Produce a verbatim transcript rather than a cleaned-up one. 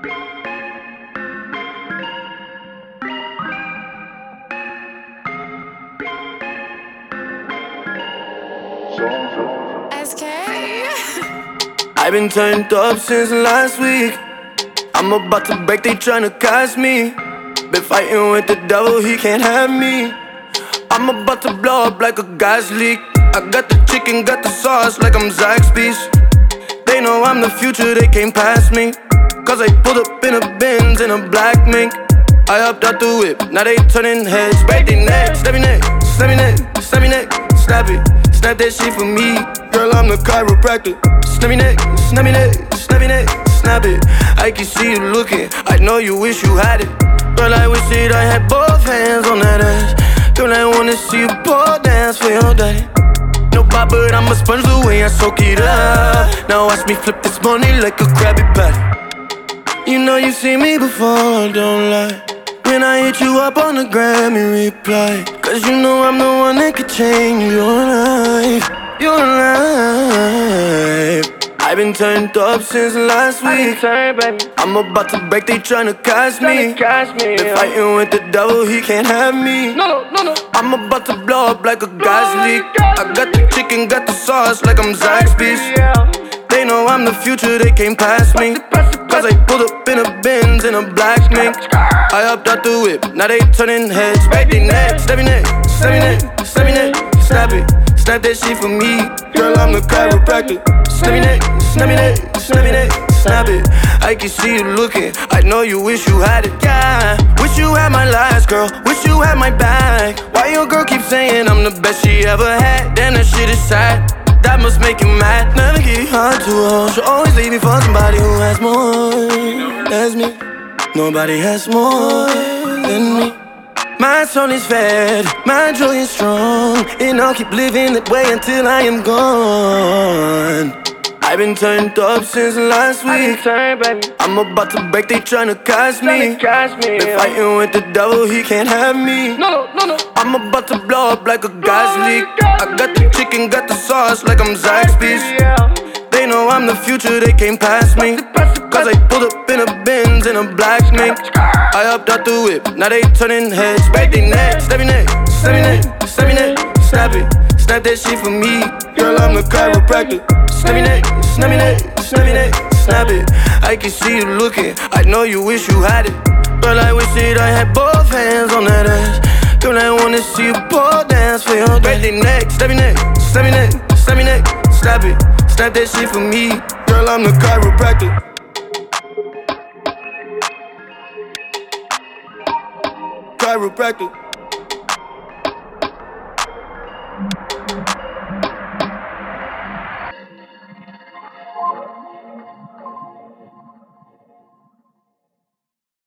S K. I've been turned up since last week. I'm about to break, they tryna catch me. Been fighting with the devil, he can't have me. I'm about to blow up like a gas leak. I got the chicken, got the sauce like I'm Zaxby's. They know I'm the future, they can't pass me. Cause I pulled up in a Benz in a black mink. I hopped out the whip, now they turning heads. Break their neck, snap your neck, snap your neck, snap your neck, snap it. Snap that shit for me, girl, I'm the chiropractor. Snap your neck, snap your neck, snap your neck, snap it. I can see you looking, I know you wish you had it. Girl, I wish that I had both hands on that ass. Girl, I wanna see you pole dance for your daddy. No pop, but I'm a sponge the way I soak it up. Now watch me flip this money like a Krabby Patty. You know you see me before, don't lie. When I hit you up on the gram, you reply. Cause you know I'm the one that could change your life, your life. I've been turned up since last week. I'm about to break, they tryna catch me. Been fighting with the devil, he can't have me. No, no, no. I'm about to blow up like a gas leak. I got the chicken, got the sauce like I'm Zaxby's. They know I'm the future, they can't pass me. Cause I pulled up in a Benz in a black mink. I hopped out the whip, now they turning heads. Break their neck, snap your neck, snap your neck, snap your neck, snap it. Snap that shit for me, girl, I'm the chiropractor. Snap your neck, snap your neck, snap your neck, snap it. I can see you looking, I know you wish you had it, yeah. Wish you had my last, girl, wish you had my back. Why your girl keep saying I'm the best she ever had? Damn, that shit is sad, that must make you mad. Never get hard to hold, she'll always leave me for somebody who has more. That's me, nobody has more than me. My soul is fed, my joy is strong, and I'll keep living that way until I am gone. I've been turned up since last week. I'm about to break, they tryna catch me. Been fighting with the devil, he can't have me. No, no, no. I'm about to blow up like a gas leak. I got the chicken, got the sauce like I'm Zaxby's. They know I'm the future, they can't pass me. Cause I pulled up in a Benz in a black mink. I hopped out the whip, now they turning heads. Break their neck, snap your neck, snap your neck, snap your neck, snap it. Snap that shit for me, girl, I'm the chiropractor. Snap your neck, snap your neck, snap your neck, snap it. I can see you looking, I know you wish you had it. Girl, I wish that I had both hands on that ass. Girl, I wanna see you pole dance for your daddy. Break their neck, snap your neck, snap your neck, snap your neck, snap it. Snap that shit for me, girl, I'm the chiropractor. Chiropractor.